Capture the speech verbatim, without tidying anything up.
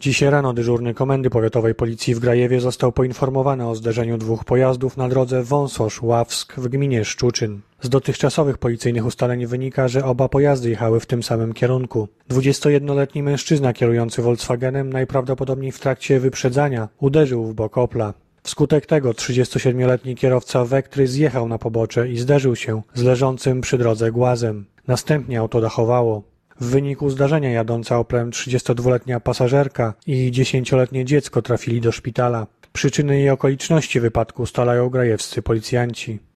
Dzisiaj rano dyżurny Komendy Powiatowej Policji w Grajewie został poinformowany o zderzeniu dwóch pojazdów na drodze Wąsosz-Ławsk w gminie Szczuczyn. Z dotychczasowych policyjnych ustaleń wynika, że oba pojazdy jechały w tym samym kierunku. dwudziestojednoletni mężczyzna kierujący Volkswagenem najprawdopodobniej w trakcie wyprzedzania uderzył w bok Opla. Wskutek tego trzydziestosiedmioletni kierowca Vectry zjechał na pobocze i zderzył się z leżącym przy drodze głazem. Następnie auto dachowało. W wyniku zdarzenia jadąca Oplem trzydziestodwuletnia pasażerka i dziesięcioletnie dziecko trafili do szpitala. Przyczyny i okoliczności wypadku ustalają grajewscy policjanci.